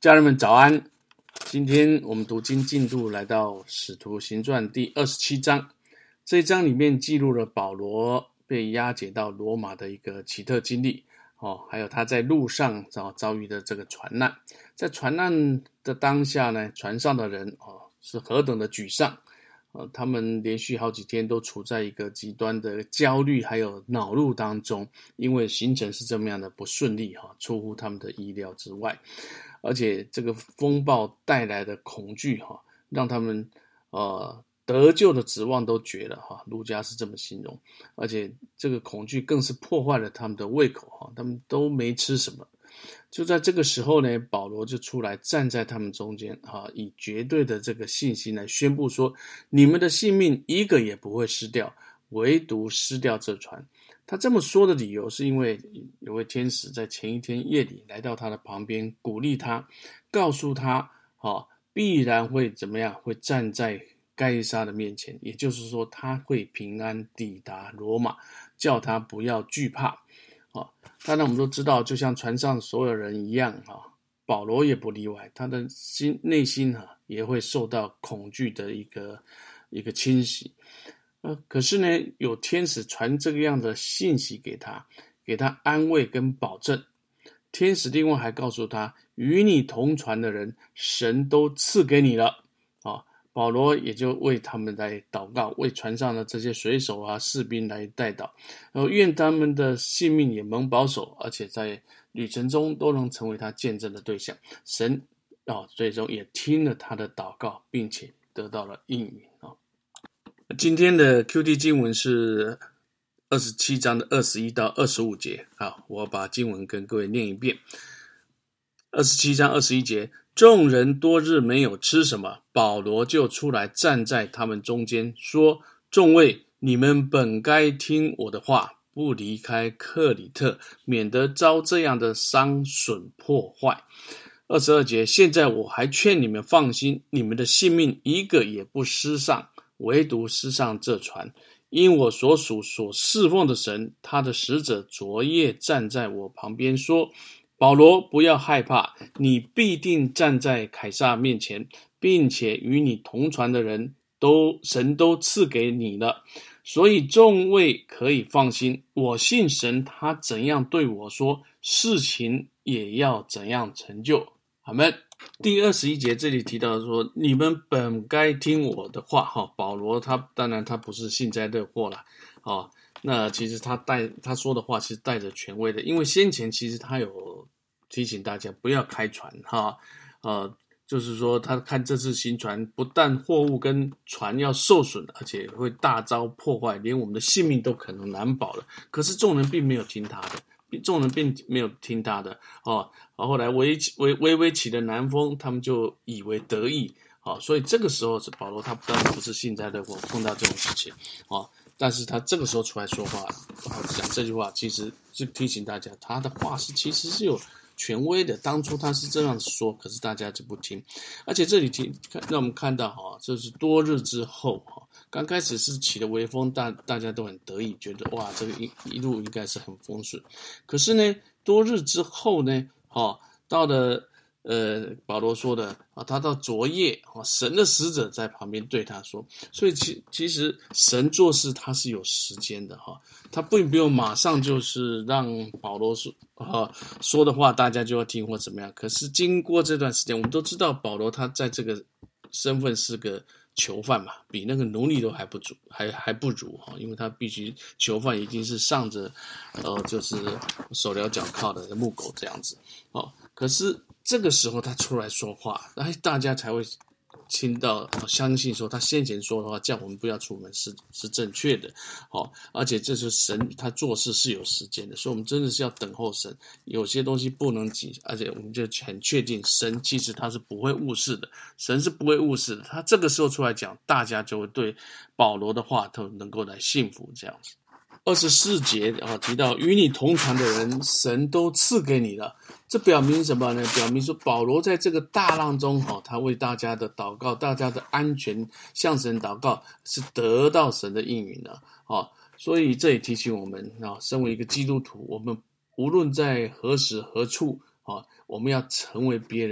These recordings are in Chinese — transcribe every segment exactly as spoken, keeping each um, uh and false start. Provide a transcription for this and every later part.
家人们早安，今天我们读经进度来到使徒行传第二十七章，这一章里面记录了保罗被押解到罗马的一个奇特经历，哦，还有他在路上遭遇的这个船难。在船难的当下呢，船上的人哦是何等的沮丧，呃，他们连续好几天都处在一个极端的焦虑还有恼怒当中，因为行程是这么样的不顺利，哈，出乎他们的意料之外。而且这个风暴带来的恐惧，哈，让他们呃得救的指望都绝了，哈，路加是这么形容。而且这个恐惧更是破坏了他们的胃口，哈，他们都没吃什么。就在这个时候呢，保罗就出来站在他们中间，哈，以绝对的这个信心来宣布说，你们的性命一个也不会失掉，唯独失掉这船。他这么说的理由是因为有位天使在前一天夜里来到他的旁边，鼓励他，告诉他，哦，必然会怎么样，会站在该撒的面前，也就是说他会平安抵达罗马，叫他不要惧怕。哦，当然我们都知道，就像船上所有人一样，哦，保罗也不例外，他的心内心，啊，也会受到恐惧的一个一个侵袭。呃，可是呢，有天使传这个样的信息给他，给他安慰跟保证。天使另外还告诉他，与你同船的人，神都赐给你了。哦，保罗也就为他们来祷告，为船上的这些水手啊、士兵来代祷，然后愿他们的性命也蒙保守，而且在旅程中都能成为他见证的对象。神哦，最终也听了他的祷告，并且得到了应允。哦，今天的 Q T 经文是二十七章的二十一到二十五节。好，我把经文跟各位念一遍。二十七章二十一节，众人多日没有吃什么，保罗就出来站在他们中间，说：众位，你们本该听我的话，不离开克里特，免得遭这样的伤损破坏。二十二节，现在我还劝你们放心，你们的性命一个也不失丧，唯独失上这船，因我所属所侍奉的神，他的使者昨夜站在我旁边说，保罗，不要害怕，你必定站在凯撒面前，并且与你同船的人都神都赐给你了，所以众位可以放心，我信神，他怎样对我说，事情也要怎样成就。阿们。第二十一节这里提到说，你们本该听我的话，哈，保罗他当然他不是幸灾乐祸啦，哦，那其实他带他说的话其实带着权威的，因为先前其实他有提醒大家不要开船，哈，呃，就是说他看这次行船不但货物跟船要受损，而且会大遭破坏，连我们的性命都可能难保了。可是众人并没有听他的。众人并没有听他的哦，然后后来微微微微起的南风，他们就以为得意，哦，所以这个时候是保罗他当然不是幸灾乐祸碰到这种事情，哦，但是他这个时候出来说话，讲这句话，其实是提醒大家，他的话是其实是有权威的，当初他是这样说，可是大家就不听，而且这里听让我们看到哈，这是多日之后哈。刚开始是起了微风，大大家都很得意，觉得哇，这个一一路应该是很风顺。可是呢，多日之后呢，哦，到了呃保罗说的啊，他到昨夜啊，神的使者在旁边对他说，所以其其实神做事他是有时间的哈，他并不用马上就是让保罗说啊说的话大家就要听或怎么样。可是经过这段时间，我们都知道保罗他在这个身份是个囚犯嘛，比那个奴隶都还不足，还还不如哈，因为他必须囚犯已经是上着，呃，就是手镣脚铐的木狗这样子，哦，可是这个时候他出来说话，哎，大家才会听到，相信说他先前说的话，叫我们不要出门是是正确的，哦，而且这是神他做事是有时间的，所以我们真的是要等候神，有些东西不能急，而且我们就很确定神其实他是不会误事的，神是不会误事的，他这个时候出来讲，大家就会对保罗的话都能够来信服这样子。二十四节啊，提到与你同船的人，神都赐给你了。这表明什么呢？表明说保罗在这个大浪中，哈，他为大家的祷告，大家的安全向神祷告，是得到神的应允的，啊，所以这也提醒我们啊，身为一个基督徒，我们无论在何时何处，啊，我们要成为别人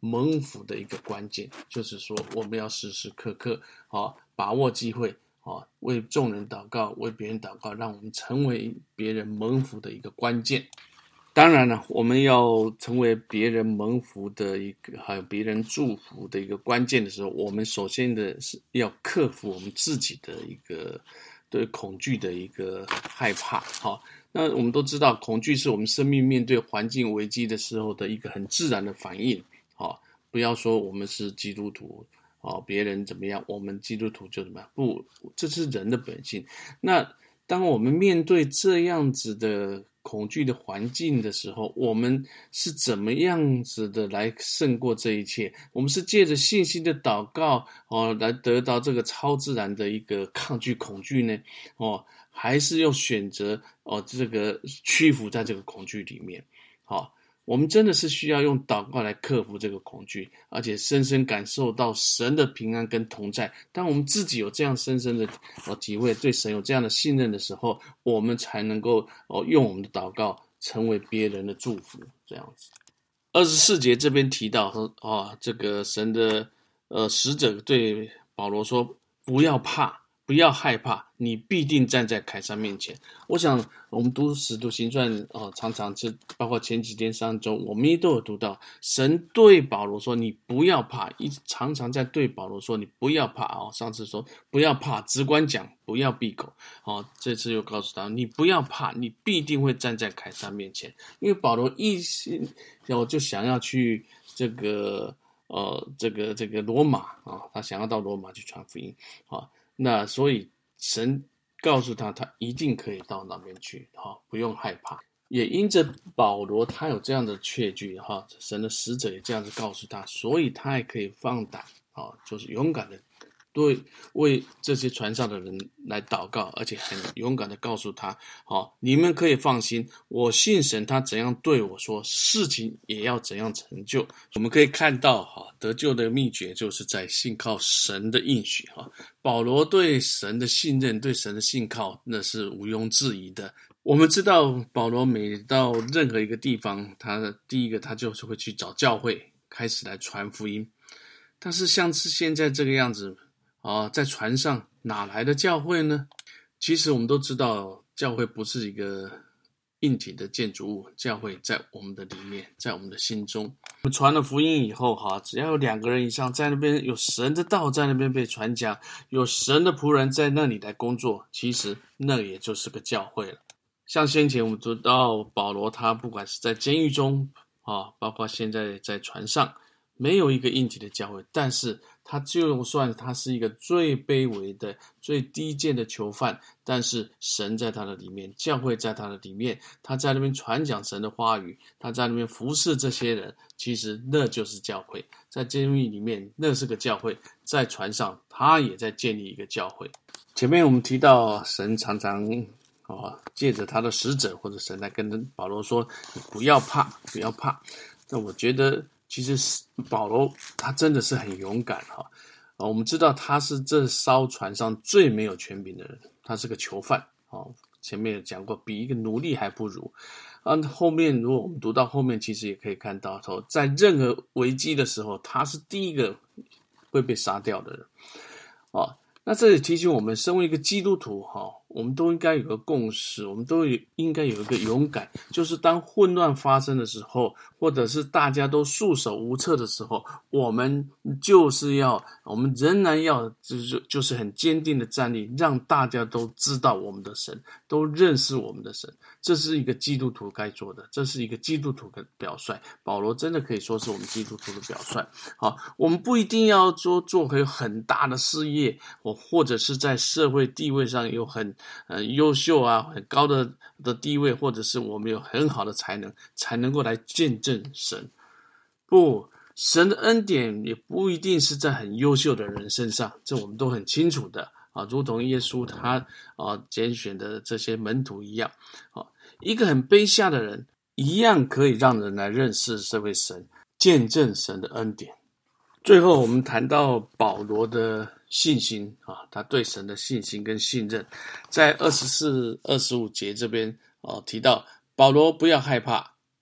蒙福的一个关键，就是说我们要时时刻刻啊把握机会啊，为众人祷告，为别人祷告，让我们成为别人蒙福的一个关键。当然了，我们要成为别人蒙福的一个，还有别人祝福的一个关键的时候，我们首先的是要克服我们自己的一个对恐惧的一个害怕。好，那我们都知道，恐惧是我们生命面对环境危机的时候的一个很自然的反应。好，不要说我们是基督徒，哦，别人怎么样，我们基督徒就怎么样，不，这是人的本性。那当我们面对这样子的恐惧的环境的时候，我们是怎么样子的来胜过这一切？我们是借着信心的祷告哦，来得到这个超自然的一个抗拒恐惧呢？哦，还是要选择哦这个屈服在这个恐惧里面？好、哦。我们真的是需要用祷告来克服这个恐惧，而且深深感受到神的平安跟同在。当我们自己有这样深深的呃体会，对神有这样的信任的时候，我们才能够哦用我们的祷告成为别人的祝福。这样子，二十四节这边提到说啊，这个神的呃使者对保罗说：“不要怕。”不要害怕，你必定站在凯撒面前。我想我们读使徒行传哦，常常是包括前几天上周我们也都有读到，神对保罗说你不要怕，一直常常在对保罗说你不要怕哦。上次说不要怕，只管讲，不要闭口哦。这次又告诉他你不要怕，你必定会站在凯撒面前。因为保罗一心哦就想要去这个呃这个这个罗马啊、哦，他想要到罗马去传福音啊。哦，那所以神告诉他，他一定可以到那边去，哈，不用害怕。也因着保罗他有这样的确据，哈，神的使者也这样子告诉他，所以他也可以放胆，啊，就是勇敢的对为这些船上的人来祷告，而且很勇敢的告诉他，好，你们可以放心，我信神，他怎样对我说，事情也要怎样成就。我们可以看到，哈，得救的秘诀就是在信靠神的应许，哈。保罗对神的信任，对神的信靠，那是毋庸置疑的。我们知道，保罗每到任何一个地方，他的第一个他就是会去找教会，开始来传福音。但是像是现在这个样子啊，在船上哪来的教会呢？其实我们都知道，教会不是一个硬体的建筑物，教会在我们的里面，在我们的心中。我们传了福音以后，哈，只要有两个人以上在那边，有神的道在那边被传讲，有神的仆人在那里来工作，其实那也就是个教会了。像先前我们读到保罗，他不管是在监狱中啊，包括现在在船上，没有一个硬体的教会，但是他就算他是一个最卑微的、最低贱的囚犯，但是神在他的里面，教会在他的里面，他在那边传讲神的话语，他在那边服侍这些人，其实那就是教会。在监狱里面，那是个教会；在船上，他也在建立一个教会。前面我们提到，神常常哦，借着他的使者或者神来跟保罗说：“你不要怕，不要怕。”那我觉得，其实保罗他真的是很勇敢哈。啊，我们知道他是这艘船上最没有权柄的人，他是个囚犯哦。前面有讲过，比一个奴隶还不如。啊，后面如果我们读到后面，其实也可以看到，说在任何危机的时候，他是第一个会被杀掉的人。哦，那这里提醒我们，身为一个基督徒哈，我们都应该有个共识，我们都应该有一个勇敢，就是当混乱发生的时候，或者是大家都束手无策的时候，我们就是要，我们仍然要就是就是很坚定的站立，让大家都知道我们的神，都认识我们的神，这是一个基督徒该做的，这是一个基督徒的表率。保罗真的可以说是我们基督徒的表率。好，我们不一定要做做回很大的事业，或者是在社会地位上有很呃优秀啊很高的的地位，或者是我们有很好的才能，才能够来见证神。不，神的恩典也不一定是在很优秀的人身上，这我们都很清楚的啊，如同耶稣他啊拣选的这些门徒一样啊，一个很卑下的人一样可以让人来认识这位神，见证神的恩典。最后我们谈到保罗的信心啊，他对神的信心跟信任，在二十四、二十五节这边啊提到，保罗不要害怕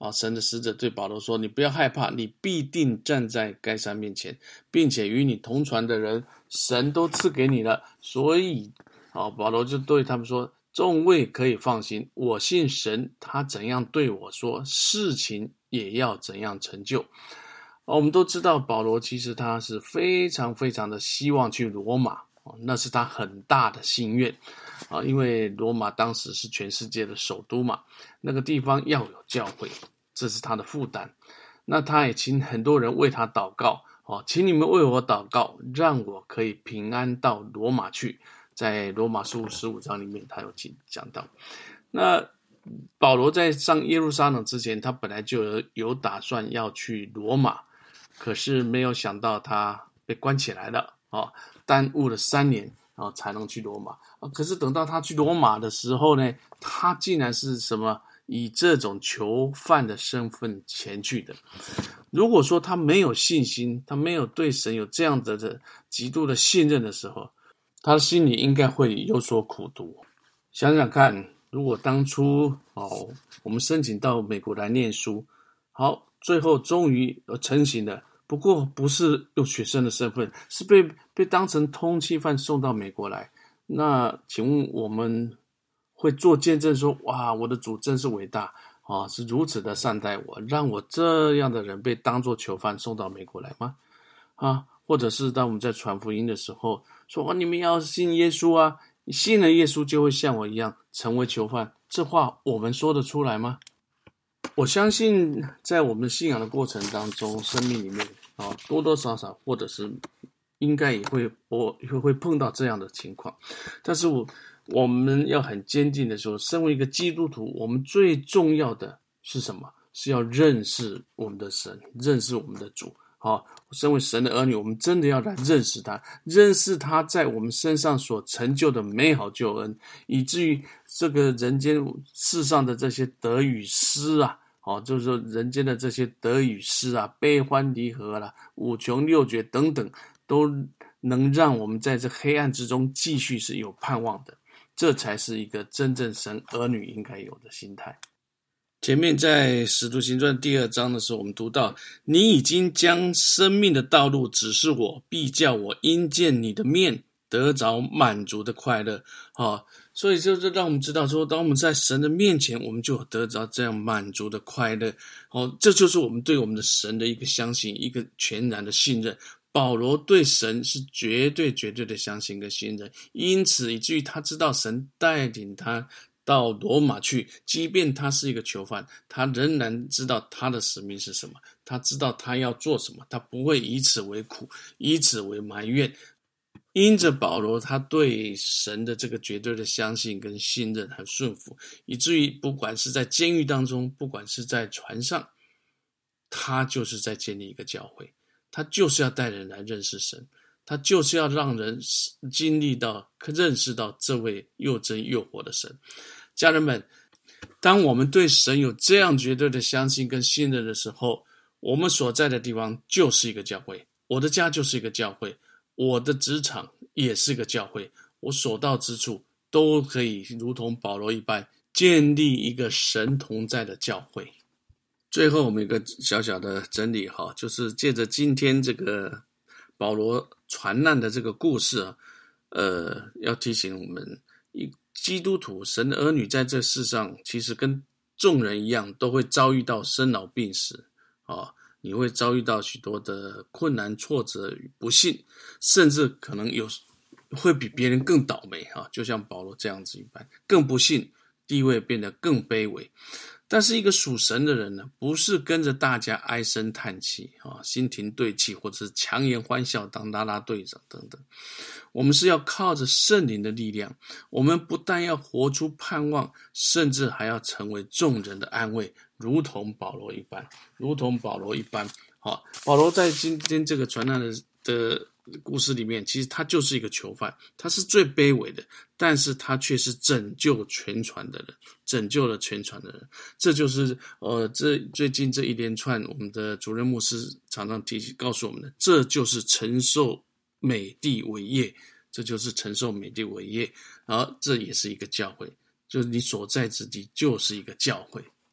啊，神的使者对保罗说，你不要害怕，你必定站在该山面前，并且与你同船的人神都赐给你了。所以啊，保罗就对他们说，众位可以放心，我信神，他怎样对我说，事情也要怎样成就。我们都知道保罗其实他是非常非常的希望去罗马，那是他很大的心愿啊，因为罗马当时是全世界的首都嘛，那个地方要有教会，这是他的负担。那他也请很多人为他祷告，请你们为我祷告，让我可以平安到罗马去。在罗马书十五章里面他有讲到。那保罗在上耶路撒冷之前，他本来就有有打算要去罗马，可是没有想到他被关起来了，哦，耽误了三年，然后才能去罗马。可是等到他去罗马的时候呢，他竟然是什么以这种囚犯的身份前去的。如果说他没有信心，他没有对神有这样的的极度的信任的时候，他的心里应该会有所苦读。想想看，如果当初哦，我们申请到美国来念书，好，最后终于成行了，不过不是用学生的身份，是被被当成通缉犯送到美国来。那请问我们会做见证说，哇，我的主真是伟大啊，是如此的善待我，让我这样的人被当作囚犯送到美国来吗？啊，或者是当我们在传福音的时候说，哦，你们要信耶稣啊，你信了耶稣就会像我一样成为囚犯，这话我们说得出来吗？我相信在我们信仰的过程当中，生命里面啊，多多少少或者是应该也会我会会碰到这样的情况。但是我我们要很坚定的说，身为一个基督徒，我们最重要的是什么？是要认识我们的神，认识我们的主。好，身为神的儿女，我们真的要来认识他，认识他在我们身上所成就的美好救恩，以至于这个人间世上的这些得与失啊，哦，就是说人间的这些得与失啊，悲欢离合啦，五穷六绝等等，都能让我们在这黑暗之中继续是有盼望的。这才是一个真正神儿女应该有的心态。前面在使徒行传第二章的时候，我们读到，你已经将生命的道路指示我，必叫我因见你的面得着满足的快乐。哦，所以就是让我们知道说，当我们在神的面前，我们就得着这样满足的快乐。哦，这就是我们对我们的神的一个相信，一个全然的信任。保罗对神是绝对绝对的相信跟信任，因此以至于他知道神带领他到罗马去，即便他是一个囚犯，他仍然知道他的使命是什么，他知道他要做什么，他不会以此为苦，以此为埋怨。因着保罗他对神的这个绝对的相信跟信任和顺服，以至于不管是在监狱当中，不管是在船上，他就是在建立一个教会，他就是要带人来认识神，他就是要让人经历到认识到这位又真又活的神。家人们，当我们对神有这样绝对的相信跟信任的时候，我们所在的地方就是一个教会，我的家就是一个教会，我的职场也是一个教会，我所到之处都可以如同保罗一般建立一个神同在的教会。最后我们有个小小的整理哈，就是借着今天这个保罗传难的这个故事啊，呃，要提醒我们，基督徒神的儿女在这世上其实跟众人一样，都会遭遇到生老病死啊，你会遭遇到许多的困难挫折与不幸，甚至可能有会比别人更倒霉啊，就像保罗这样子一般，更不幸，地位变得更卑微。但是一个属神的人呢，不是跟着大家唉声叹气啊，心停对气，或者是强颜欢笑当啦啦队长等等。我们是要靠着圣灵的力量，我们不但要活出盼望，甚至还要成为众人的安慰，如同保罗一般，如同保罗一般。好，保罗在今天这个传难的的故事里面，其实他就是一个囚犯，他是最卑微的，但是他却是拯救全船的人，拯救了全船的人。这就是呃，这最近这一连串我们的主任牧师常常提醒告诉我们的，这就是承受美地为业，这就是承受美地为业。然后这也是一个教会，就是你所在之地就是一个教会。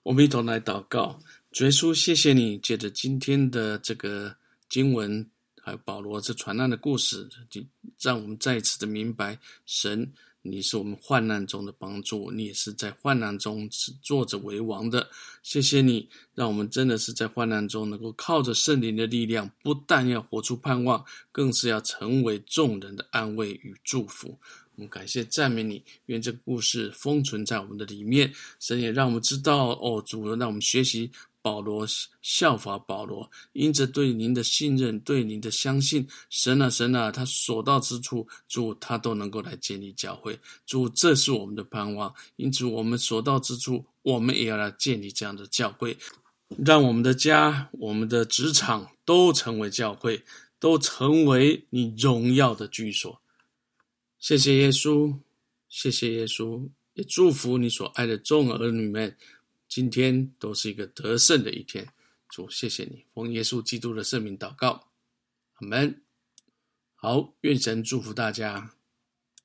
我们一同来祷告。主耶稣，谢谢你借着今天的这个经文还有保罗这传难的故事，让我们再一次的明白，神你是我们患难中的帮助，你也是在患难中是坐着为王的。谢谢你让我们真的是在患难中能够靠着圣灵的力量，不但要活出盼望，更是要成为众人的安慰与祝福。我们感谢赞美你，愿这个故事封存在我们的里面。神也让我们知道，哦，主，让我们学习保罗，效法保罗，因着对您的信任，对您的相信，神啊神啊，他所到之处，主他都能够来建立教会。主，这是我们的盼望，因此我们所到之处，我们也要来建立这样的教会，让我们的家，我们的职场都成为教会，都成为你荣耀的居所。谢谢耶稣，谢谢耶稣，也祝福你所爱的众儿女们，今天都是一个得胜的一天。主，谢谢你，奉耶稣基督的圣名祷告，阿们。好，愿神祝福大家。